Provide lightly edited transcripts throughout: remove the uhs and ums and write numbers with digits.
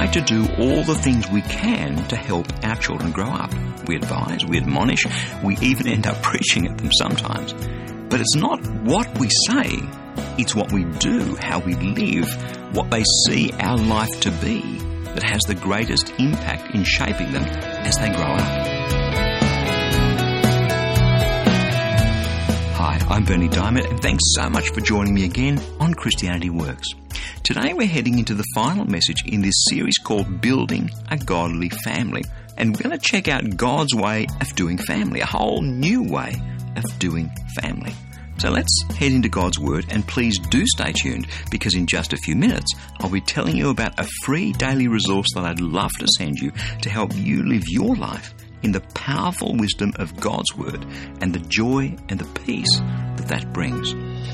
try to do all the things we can to help our children grow up. We advise, we admonish, we even end up preaching at them sometimes. But it's not what we say, it's what we do, how we live, what they see our life to be that has the greatest impact in shaping them as they grow up. Hi, I'm Berni Dymet, and thanks so much for joining me again on Christianity Works. Today we're heading into the final message in this series called Building a Godly Family. And we're going to check out God's way of doing family, a whole new way of doing family. So let's head into God's Word, and please do stay tuned, because in just a few minutes I'll be telling you about a free daily resource that I'd love to send you to help you live your life in the powerful wisdom of God's Word and the joy and the peace that brings.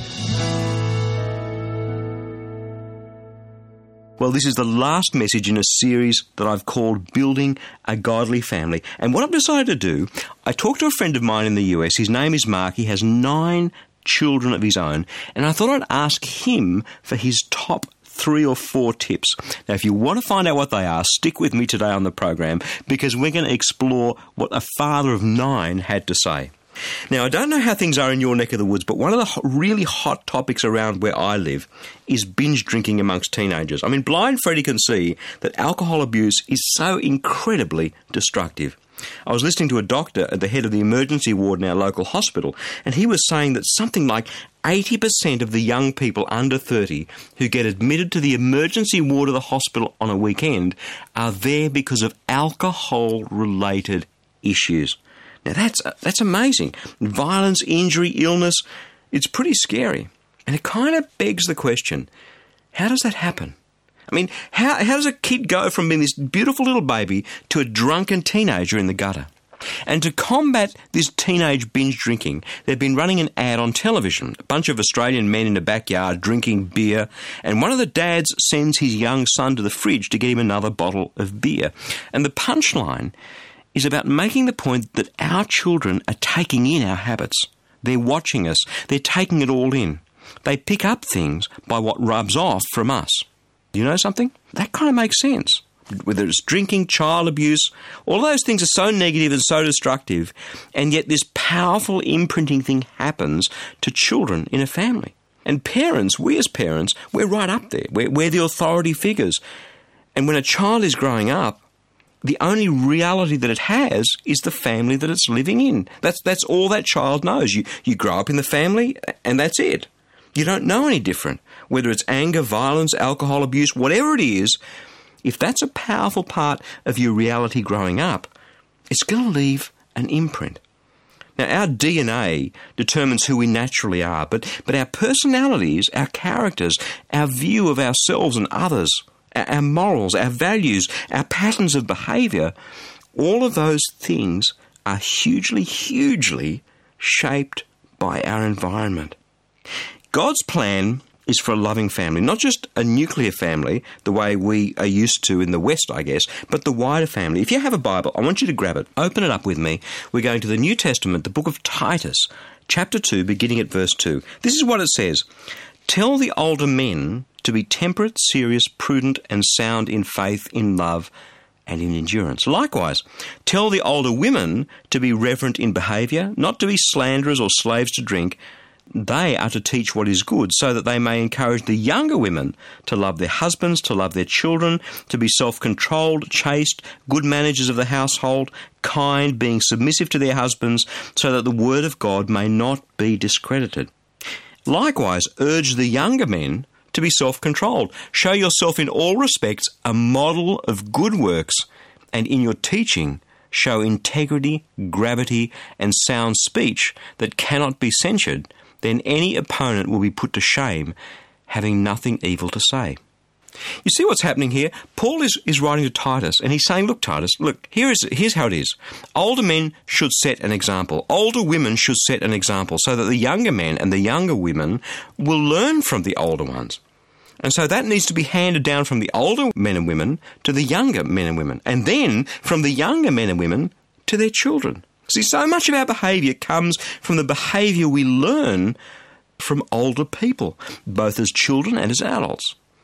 Well, this is the last message in a series that I've called Building a Godly Family. And what I've decided to do, I talked to a friend of mine in the US. His name is Mark. He has 9 children of his own. And I thought I'd ask him for his top 3 or 4 tips. Now, if you want to find out what they are, stick with me today on the program, because we're going to explore what a father of 9 had to say. Now, I don't know how things are in your neck of the woods, but one of the really hot topics around where I live is binge drinking amongst teenagers. I mean, blind Freddie can see that alcohol abuse is so incredibly destructive. I was listening to a doctor at the head of the emergency ward in our local hospital, and he was saying that something like 80% of the young people under 30 who get admitted to the emergency ward of the hospital on a weekend are there because of alcohol-related issues. Now, that's amazing. Violence, injury, illness, it's pretty scary. And it kind of begs the question, how does that happen? I mean, how does a kid go from being this beautiful little baby to a drunken teenager in the gutter? And to combat this teenage binge drinking, they've been running an ad on television. A bunch of Australian men in a backyard drinking beer, and one of the dads sends his young son to the fridge to get him another bottle of beer. And the punchline is about making the point that our children are taking in our habits. They're watching us. They're taking it all in. They pick up things by what rubs off from us. You know something? That kind of makes sense. Whether it's drinking, child abuse, all those things are so negative and so destructive, and yet this powerful imprinting thing happens to children in a family. And parents, we as parents, we're right up there. We're the authority figures. And when a child is growing up, the only reality that it has is the family that it's living in. That's all that child knows. You grow up in the family, and that's it. You don't know any different. Whether it's anger, violence, alcohol abuse, whatever it is, if that's a powerful part of your reality growing up, it's going to leave an imprint. Now, our DNA determines who we naturally are, but our personalities, our characters, our view of ourselves and others, our morals, our values, our patterns of behaviour, all of those things are hugely, hugely shaped by our environment. God's plan is for a loving family, not just a nuclear family, the way we are used to in the West, I guess, but the wider family. If you have a Bible, I want you to grab it, open it up with me. We're going to the New Testament, the book of Titus, chapter 2, beginning at verse 2. This is what it says. Tell the older men to be temperate, serious, prudent, and sound in faith, in love, and in endurance. Likewise, tell the older women to be reverent in behaviour, not to be slanderers or slaves to drink. They are to teach what is good, so that they may encourage the younger women to love their husbands, to love their children, to be self-controlled, chaste, good managers of the household, kind, being submissive to their husbands, so that the word of God may not be discredited. Likewise, urge the younger men to be self-controlled. Show yourself in all respects a model of good works, and in your teaching show integrity, gravity, and sound speech that cannot be censured. Then any opponent will be put to shame, having nothing evil to say. You see what's happening here? Paul is writing to Titus, and he's saying, look, Titus, look, here's how it is. Older men should set an example. Older women should set an example, so that the younger men and the younger women will learn from the older ones. And so that needs to be handed down from the older men and women to the younger men and women, and then from the younger men and women to their children. See, so much of our behaviour comes from the behaviour we learn from older people, both as children and as adults.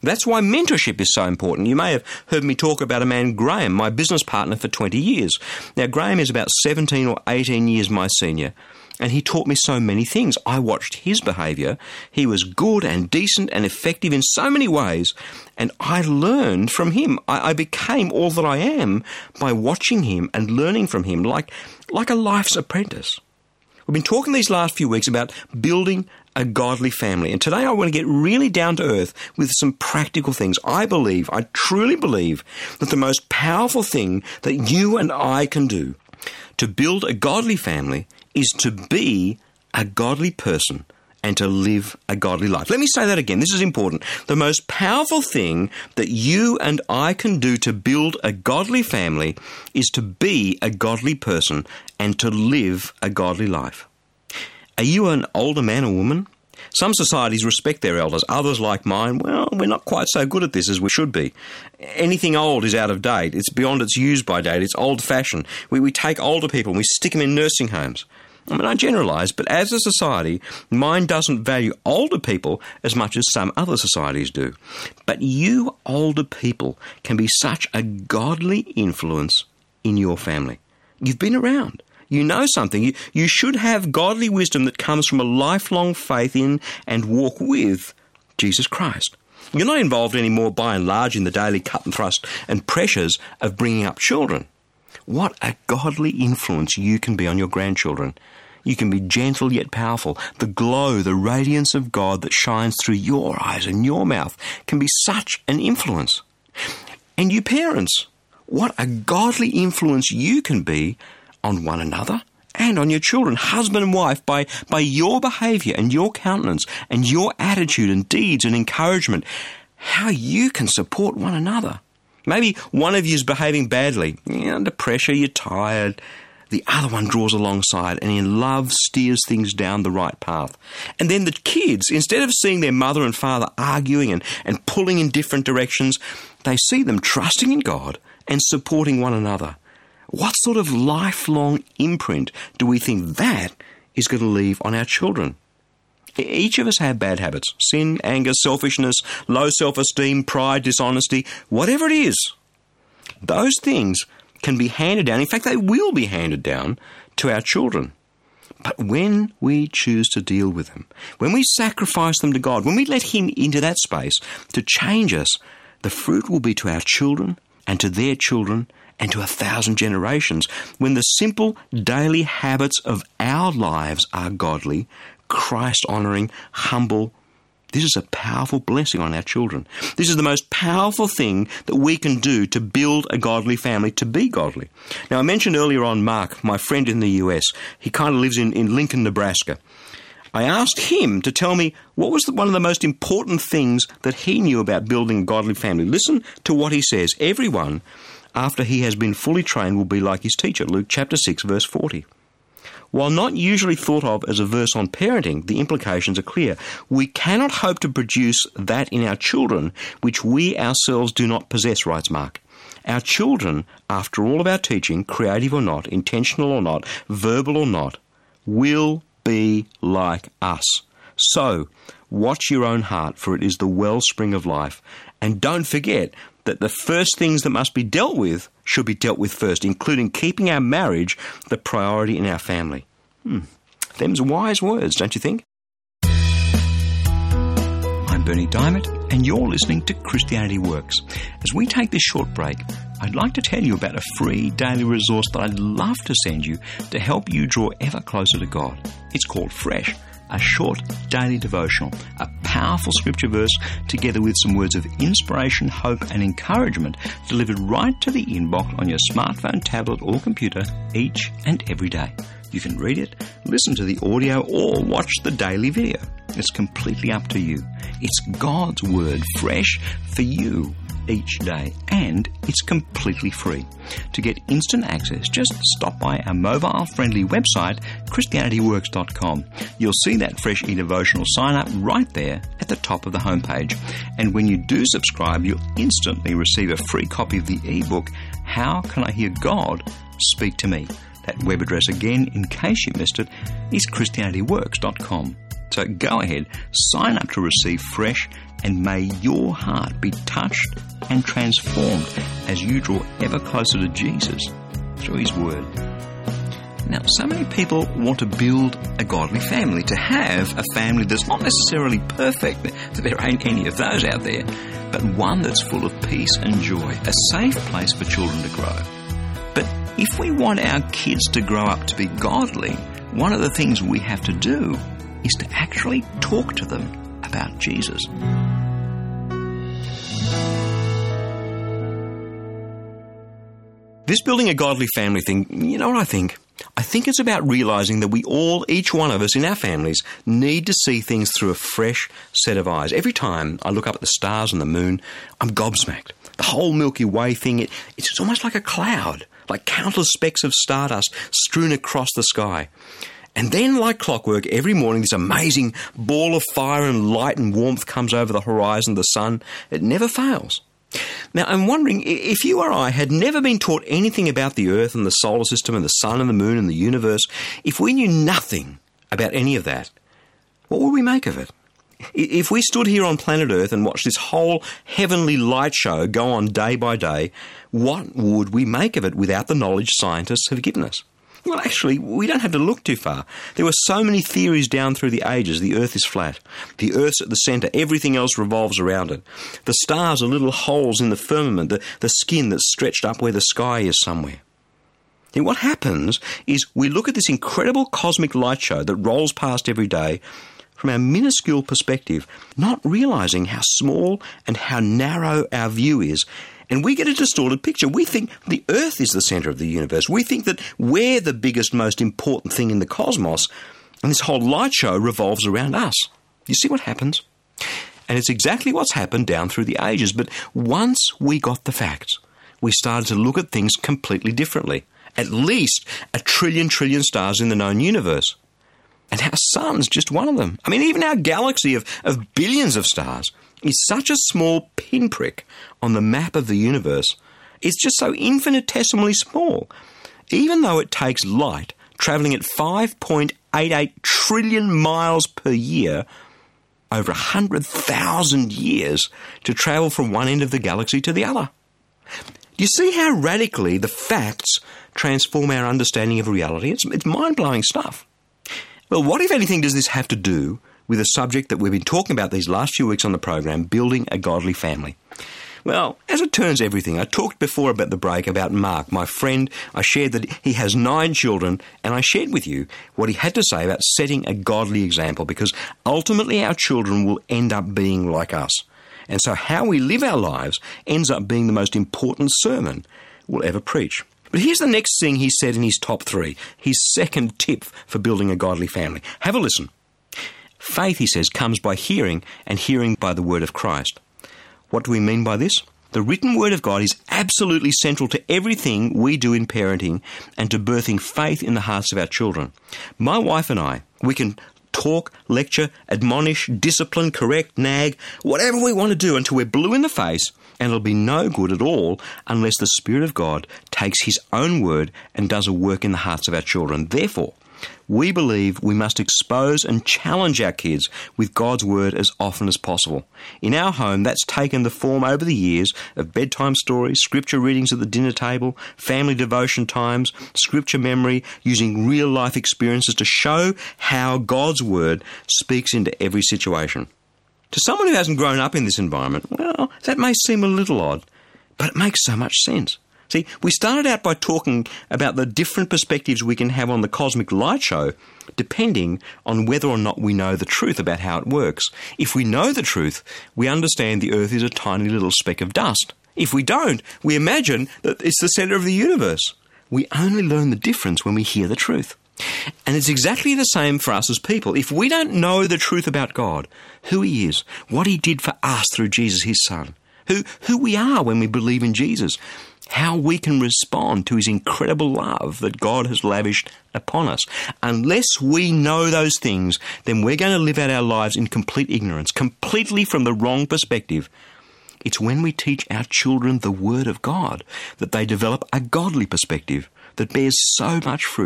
That's why mentorship is so important. You may have heard me talk about a man, Graham, my business partner for 20 years. Now, Graham is about 17 or 18 years my senior, and he taught me so many things. I watched his behaviour. He was good and decent and effective in so many ways, and I learned from him. I became all that I am by watching him and learning from him, like a life's apprentice. We've been talking these last few weeks about building a godly family. And today I want to get really down to earth with some practical things. I truly believe that the most powerful thing that you and I can do to build a godly family is to be a godly person and to live a godly life. Let me say that again. This is important. The most powerful thing that you and I can do to build a godly family is to be a godly person and to live a godly life. Are you an older man or woman? Some societies respect their elders. Others, like mine, well, we're not quite so good at this as we should be. Anything old is out of date. It's beyond its use-by date. It's old-fashioned. We take older people and we stick them in nursing homes. I mean, I generalise, but as a society, mine doesn't value older people as much as some other societies do. But you older people can be such a godly influence in your family. You've been around. You know something. You should have godly wisdom that comes from a lifelong faith in and walk with Jesus Christ. You're not involved anymore, by and large, in the daily cut and thrust and pressures of bringing up children. What a godly influence you can be on your grandchildren. You can be gentle yet powerful. The glow, the radiance of God that shines through your eyes and your mouth can be such an influence. And you parents, what a godly influence you can be on one another and on your children, husband and wife, by your behaviour and your countenance and your attitude and deeds and encouragement, how you can support one another. Maybe one of you is behaving badly. Under pressure, you're tired. The other one draws alongside and in love steers things down the right path. And then the kids, instead of seeing their mother and father arguing and pulling in different directions, they see them trusting in God and supporting one another. What sort of lifelong imprint do we think that is going to leave on our children? Each of us have bad habits: sin, anger, selfishness, low self-esteem, pride, dishonesty, whatever it is. Those things can be handed down. In fact, they will be handed down to our children. But when we choose to deal with them, when we sacrifice them to God, when we let Him into that space to change us, the fruit will be to our children and to their children and to 1,000 generations. When the simple daily habits of our lives are godly, Christ-honouring, humble, this is a powerful blessing on our children. This is the most powerful thing that we can do to build a godly family, to be godly. Now, I mentioned earlier on Mark, my friend in the US. He kind of lives in Lincoln, Nebraska. I asked him to tell me what was one of the most important things that he knew about building a godly family. Listen to what he says. Everyone, after he has been fully trained, will be like his teacher. Luke chapter 6, verse 40. While not usually thought of as a verse on parenting, the implications are clear. We cannot hope to produce that in our children which we ourselves do not possess, writes Mark. Our children, after all of our teaching, creative or not, intentional or not, verbal or not, will be like us. So, watch your own heart, for it is the wellspring of life. And don't forget that the first things that must be dealt with should be dealt with first, including keeping our marriage the priority in our family. Them's wise words, don't you think? I'm Bernie Diamond, and you're listening to Christianity Works. As we take this short break, I'd like to tell you about a free daily resource that I'd love to send you to help you draw ever closer to God. It's called Fresh, a short daily devotional, a powerful scripture verse together with some words of inspiration, hope and encouragement delivered right to the inbox on your smartphone, tablet or computer each and every day. You can read it, listen to the audio or watch the daily video. It's completely up to you. It's God's Word, fresh for you each day, and it's completely free. To get instant access, just stop by our mobile-friendly website, ChristianityWorks.com. You'll see that Fresh e-devotional sign-up right there at the top of the homepage. And when you do subscribe, you'll instantly receive a free copy of the ebook, How Can I Hear God Speak to Me? That web address again, in case you missed it, is ChristianityWorks.com. So go ahead, sign up to receive Fresh and may your heart be touched and transformed as you draw ever closer to Jesus through His Word. Now, so many people want to build a godly family, to have a family that's not necessarily perfect, there ain't any of those out there, but one that's full of peace and joy, a safe place for children to grow. But if we want our kids to grow up to be godly, one of the things we have to do is to actually talk to them about Jesus. This building a godly family thing, you know what I think? I think it's about realising that we all, each one of us in our families, need to see things through a fresh set of eyes. Every time I look up at the stars and the moon, I'm gobsmacked. The whole Milky Way thing, it's almost like a cloud, like countless specks of stardust strewn across the sky. And then, like clockwork, every morning this amazing ball of fire and light and warmth comes over the horizon of the sun. It never fails. Now, I'm wondering, if you or I had never been taught anything about the Earth and the solar system and the sun and the moon and the universe, if we knew nothing about any of that, what would we make of it? If we stood here on planet Earth and watched this whole heavenly light show go on day by day, what would we make of it without the knowledge scientists have given us? Well, actually, we don't have to look too far. There were so many theories down through the ages. The Earth is flat. The Earth's at the centre. Everything else revolves around it. The stars are little holes in the firmament, the skin that's stretched up where the sky is somewhere. And what happens is we look at this incredible cosmic light show that rolls past every day from our minuscule perspective, not realising how small and how narrow our view is. And we get a distorted picture. We think the Earth is the centre of the universe. We think that we're the biggest, most important thing in the cosmos, and this whole light show revolves around us. You see what happens? And it's exactly what's happened down through the ages. But once we got the facts, we started to look at things completely differently. At least 1 trillion stars in the known universe. And our sun's just one of them. I mean, even our galaxy of billions of stars is such a small pinprick on the map of the universe. It's just so infinitesimally small. Even though it takes light travelling at 5.88 trillion miles per year, over 100,000 years to travel from one end of the galaxy to the other. Do you see how radically the facts transform our understanding of reality? It's mind-blowing stuff. Well, what, if anything, does this have to do with a subject that we've been talking about these last few weeks on the program, building a godly family? Well, as it turns everything, I talked before about the break about Mark, my friend. I shared that he has 9 children, and I shared with you what he had to say about setting a godly example, because ultimately our children will end up being like us. And so how we live our lives ends up being the most important sermon we'll ever preach. But here's the next thing he said in his top 3, his second tip for building a godly family. Have a listen. Faith, he says, comes by hearing, and hearing by the word of Christ. What do we mean by this? The written word of God is absolutely central to everything we do in parenting and to birthing faith in the hearts of our children. My wife and I, we can talk, lecture, admonish, discipline, correct, nag, whatever we want to do until we're blue in the face, and it'll be no good at all unless the Spirit of God takes His own word and does a work in the hearts of our children. Therefore, we believe we must expose and challenge our kids with God's word as often as possible. In our home, that's taken the form over the years of bedtime stories, scripture readings at the dinner table, family devotion times, scripture memory, using real-life experiences to show how God's word speaks into every situation. To someone who hasn't grown up in this environment, well, that may seem a little odd, but it makes so much sense. See, we started out by talking about the different perspectives we can have on the cosmic light show, depending on whether or not we know the truth about how it works. If we know the truth, we understand the Earth is a tiny little speck of dust. If we don't, we imagine that it's the centre of the universe. We only learn the difference when we hear the truth. And it's exactly the same for us as people. If we don't know the truth about God, who He is, what He did for us through Jesus, His Son, who we are when we believe in Jesus, how we can respond to His incredible love that God has lavished upon us. Unless we know those things, then we're going to live out our lives in complete ignorance, completely from the wrong perspective. It's when we teach our children the Word of God that they develop a godly perspective that bears so much fruit.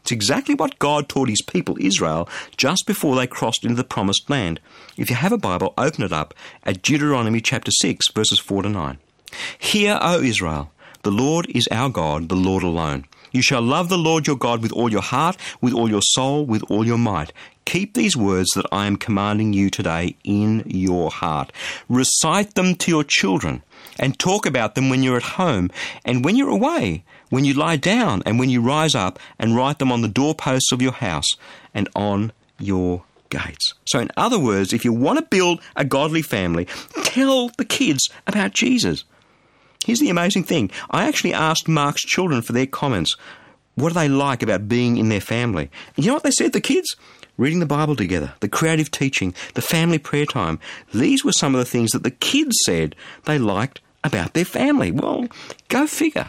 It's exactly what God taught his people, Israel, just before they crossed into the promised land. If you have a Bible, open it up at Deuteronomy chapter 6, verses 4 to 9. Hear, O Israel, the Lord is our God, the Lord alone. You shall love the Lord your God with all your heart, with all your soul, with all your might. Keep these words that I am commanding you today in your heart. Recite them to your children and talk about them when you're at home and when you're away, when you lie down and when you rise up, and write them on the doorposts of your house and on your gates. So in other words, if you want to build a godly family, tell the kids about Jesus. Here's the amazing thing. I actually asked Mark's children for their comments. What do they like about being in their family? And you know what they said, the kids? Reading the Bible together, the creative teaching, the family prayer time. These were some of the things that the kids said they liked about their family. Well, go figure.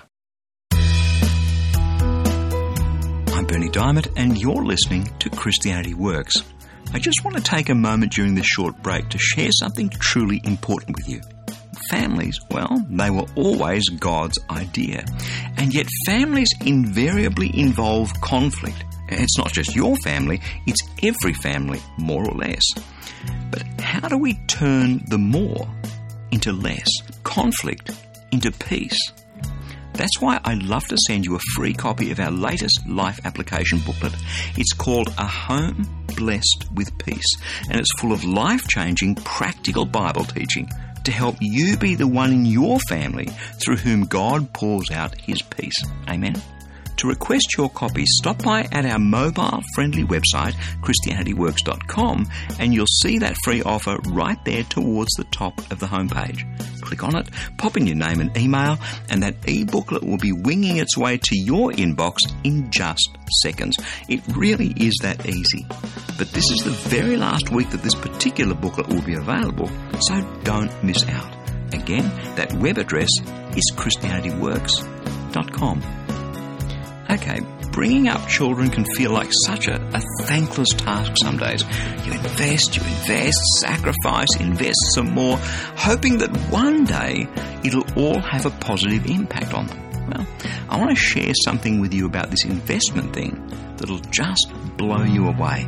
I'm Berni Dymet, and you're listening to Christianity Works. I just want to take a moment during this short break to share something truly important with you. Families, well, they were always God's idea. And yet families invariably involve conflict. It's not just your family, it's every family, more or less. But how do we turn the more into less, conflict into peace? That's why I'd love to send you a free copy of our latest life application booklet. It's called A Home Blessed with Peace, and it's full of life-changing, practical Bible teaching to help you be the one in your family through whom God pours out his peace. Amen? To request your copy, stop by at our mobile-friendly website, ChristianityWorks.com, and you'll see that free offer right there towards the top of the homepage. Click on it, pop in your name and email, and that e-booklet will be winging its way to your inbox in just seconds. It really is that easy. But this is the very last week that this particular booklet will be available, so don't miss out. Again, that web address is ChristianityWorks.com. Okay, bringing up children can feel like such a thankless task some days. You invest, sacrifice, invest some more, hoping that one day it'll all have a positive impact on them. Well, I want to share something with you about this investment thing that'll just blow you away.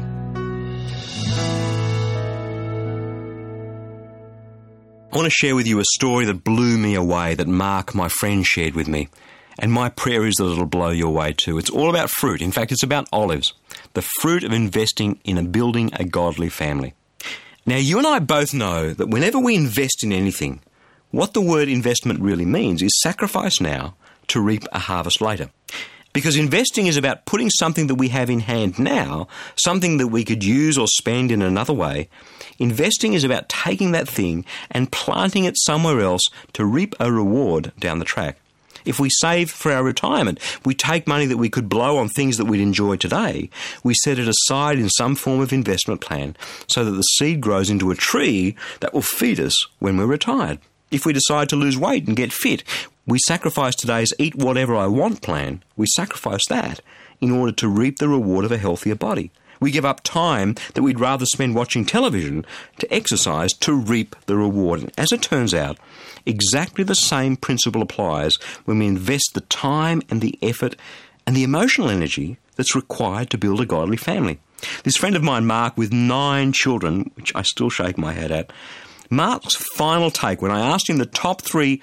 I want to share with you a story that blew me away that Mark, my friend, shared with me. And my prayer is that it'll blow you away too. It's all about fruit. In fact, it's about olives. The fruit of investing in building a godly family. Now, you and I both know that whenever we invest in anything, what the word investment really means is sacrifice now to reap a harvest later. Because investing is about putting something that we have in hand now, something that we could use or spend in another way. Investing is about taking that thing and planting it somewhere else to reap a reward down the track. If we save for our retirement, we take money that we could blow on things that we'd enjoy today, we set it aside in some form of investment plan so that the seed grows into a tree that will feed us when we're retired. If we decide to lose weight and get fit, we sacrifice today's eat whatever I want plan. We sacrifice that in order to reap the reward of a healthier body. We give up time that we'd rather spend watching television to exercise to reap the reward. And as it turns out, exactly the same principle applies when we invest the time and the effort and the emotional energy that's required to build a godly family. This friend of mine, Mark, with 9 children, which I still shake my head at, Mark's final take when I asked him the top 3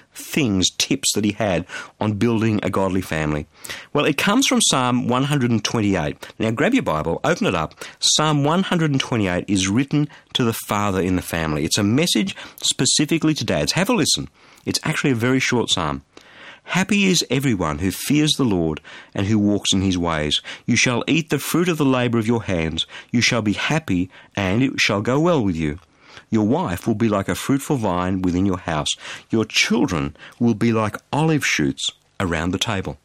tips that he had on building a godly family. Well, it comes from Psalm 128. Now grab your Bible, open it up. Psalm 128 is written to the father in the family. It's a message specifically to dads. Have a listen. It's actually a very short psalm. Happy is everyone who fears the Lord and who walks in his ways. You shall eat the fruit of the labour of your hands. You shall be happy, and it shall go well with you. Your wife will be like a fruitful vine within your house. Your children will be like olive shoots around the table.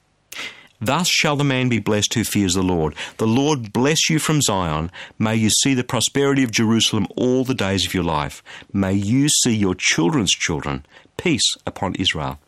Thus shall the man be blessed who fears the Lord. The Lord bless you from Zion. May you see the prosperity of Jerusalem all the days of your life. May you see your children's children. Peace upon Israel.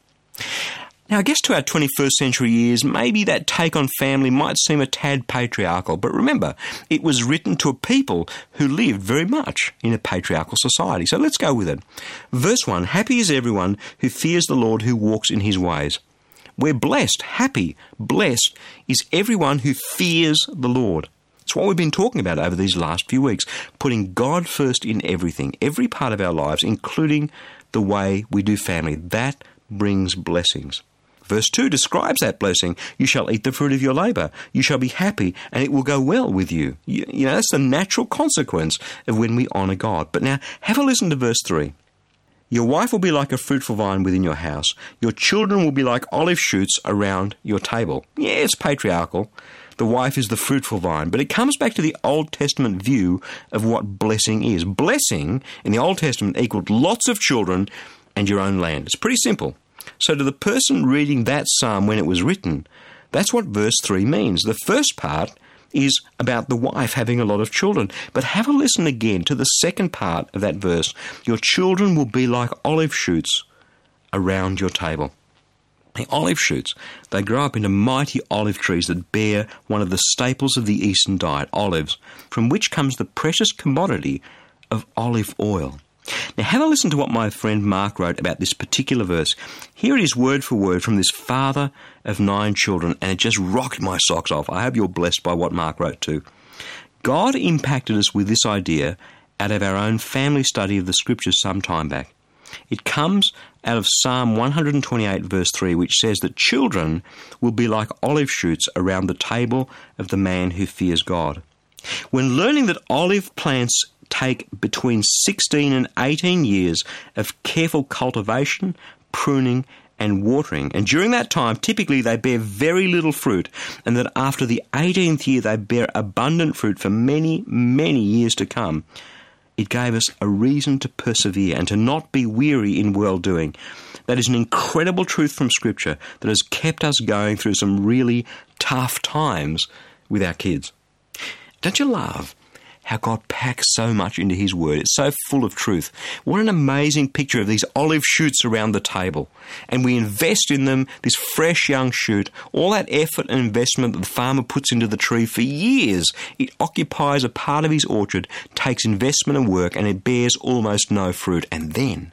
Now, I guess to our 21st century ears, maybe that take on family might seem a tad patriarchal, but remember, it was written to a people who lived very much in a patriarchal society. So let's go with it. Verse 1, happy is everyone who fears the Lord, who walks in his ways. We're blessed, happy, blessed is everyone who fears the Lord. It's what we've been talking about over these last few weeks, putting God first in everything, every part of our lives, including the way we do family. That brings blessings. Verse 2 describes that blessing. You shall eat the fruit of your labour. You shall be happy, and it will go well with you. You know, that's the natural consequence of when we honour God. But now, have a listen to verse 3. Your wife will be like a fruitful vine within your house. Your children will be like olive shoots around your table. Yeah, it's patriarchal. The wife is the fruitful vine. But it comes back to the Old Testament view of what blessing is. Blessing in the Old Testament equaled lots of children and your own land. It's pretty simple. So to the person reading that psalm when it was written, that's what verse 3 means. The first part is about the wife having a lot of children. But have a listen again to the second part of that verse. Your children will be like olive shoots around your table. The olive shoots, they grow up into mighty olive trees that bear one of the staples of the Eastern diet, olives, from which comes the precious commodity of olive oil. Now have a listen to what my friend Mark wrote about this particular verse. Here it is word for word from this father of 9 children, and it just rocked my socks off. I hope you're blessed by what Mark wrote too. God impacted us with this idea out of our own family study of the Scriptures some time back. It comes out of Psalm 128 verse 3, which says that children will be like olive shoots around the table of the man who fears God. When learning that olive plants take between 16 and 18 years of careful cultivation, pruning, and watering, and during that time, typically they bear very little fruit, and that after the 18th year they bear abundant fruit for many, many years to come, it gave us a reason to persevere and to not be weary in well-doing. That is an incredible truth from Scripture that has kept us going through some really tough times with our kids. Don't you love how God packs so much into His Word? It's so full of truth. What an amazing picture of these olive shoots around the table. And we invest in them, this fresh young shoot, all that effort and investment that the farmer puts into the tree for years. It occupies a part of his orchard, takes investment and work, and it bears almost no fruit. And then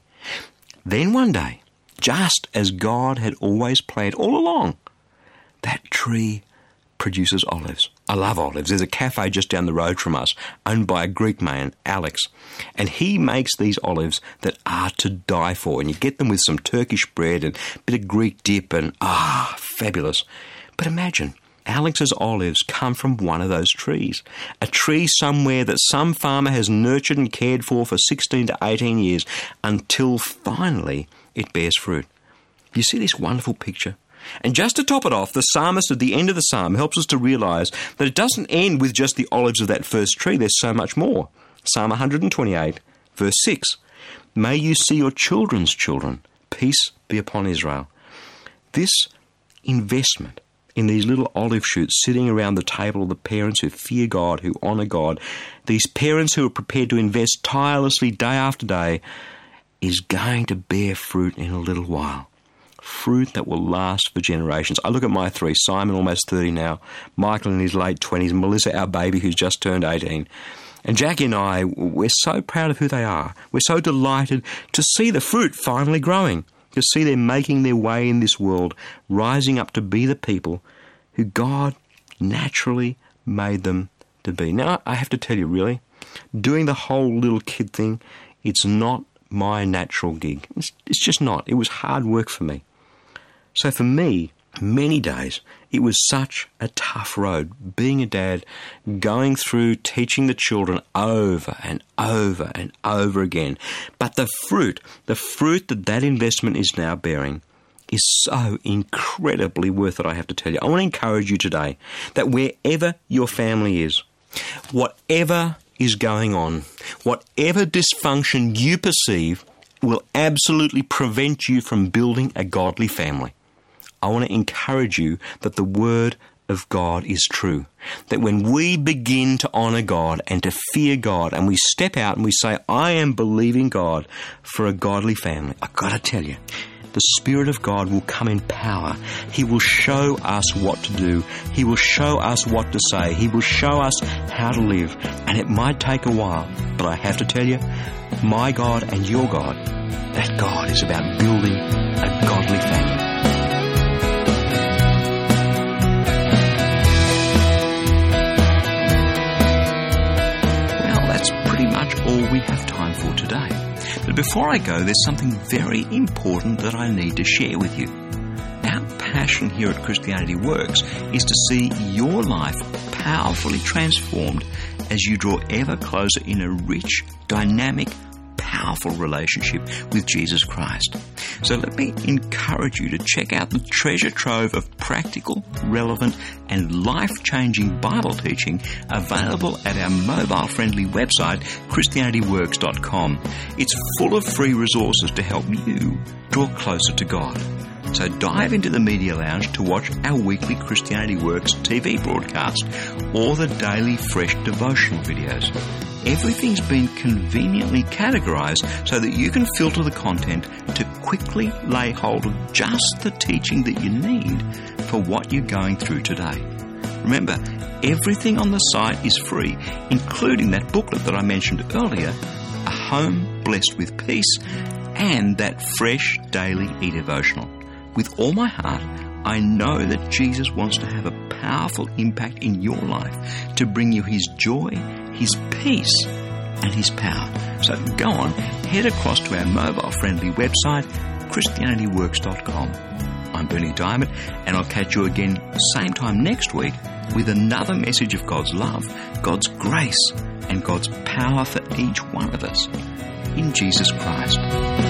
one day, just as God had always planned all along, that tree produces olives. I love olives. There's a cafe just down the road from us, owned by a Greek man, Alex, and he makes these olives that are to die for, and you get them with some Turkish bread and a bit of Greek dip, and fabulous. But imagine, Alex's olives come from one of those trees, a tree somewhere that some farmer has nurtured and cared for 16 to 18 years, until finally it bears fruit. You see this wonderful picture? And just to top it off, the psalmist at the end of the psalm helps us to realise that it doesn't end with just the olives of that first tree. There's so much more. Psalm 128, verse 6. May you see your children's children. Peace be upon Israel. This investment in these little olive shoots sitting around the table of the parents who fear God, who honour God, these parents who are prepared to invest tirelessly day after day, is going to bear fruit in a little while. Fruit that will last for generations. I look at my 3, Simon almost 30 now, Michael in his late 20s, Melissa, our baby, who's just turned 18. And Jackie and I, we're so proud of who they are. We're so delighted to see the fruit finally growing, to see them making their way in this world, rising up to be the people who God naturally made them to be. Now, I have to tell you, really, doing the whole little kid thing, it's not my natural gig. It's just not. It was hard work for me. So for me, many days, it was such a tough road, being a dad, going through teaching the children over and over and over again. But the fruit that investment is now bearing is so incredibly worth it, I have to tell you. I want to encourage you today that wherever your family is, whatever is going on, whatever dysfunction you perceive will absolutely prevent you from building a godly family. I want to encourage you that the Word of God is true. That when we begin to honour God and to fear God, and we step out and we say, I am believing God for a godly family, I've got to tell you, the Spirit of God will come in power. He will show us what to do. He will show us what to say. He will show us how to live. And it might take a while, but I have to tell you, my God and your God, that God is about building a godly family. before I go, there's something very important that I need to share with you. Our passion here at Christianity Works is to see your life powerfully transformed as you draw ever closer in a rich, dynamic, powerful relationship with Jesus Christ. So let me encourage you to check out the treasure trove of practical, relevant, and life-changing Bible teaching available at our mobile-friendly website, ChristianityWorks.com. It's full of free resources to help you draw closer to God. So dive into the Media Lounge to watch our weekly Christianity Works TV broadcast or the daily fresh devotional videos. Everything's been conveniently categorized so that you can filter the content to quickly lay hold of just the teaching that you need for what you're going through today. Remember, everything on the site is free, including that booklet that I mentioned earlier, A Home Blessed with Peace, and that fresh daily e-devotional. With all my heart, I know that Jesus wants to have a powerful impact in your life to bring you His joy, His peace, and His power. So go on, head across to our mobile-friendly website, ChristianityWorks.com. I'm Berni Dymet, and I'll catch you again same time next week with another message of God's love, God's grace, and God's power for each one of us in Jesus Christ.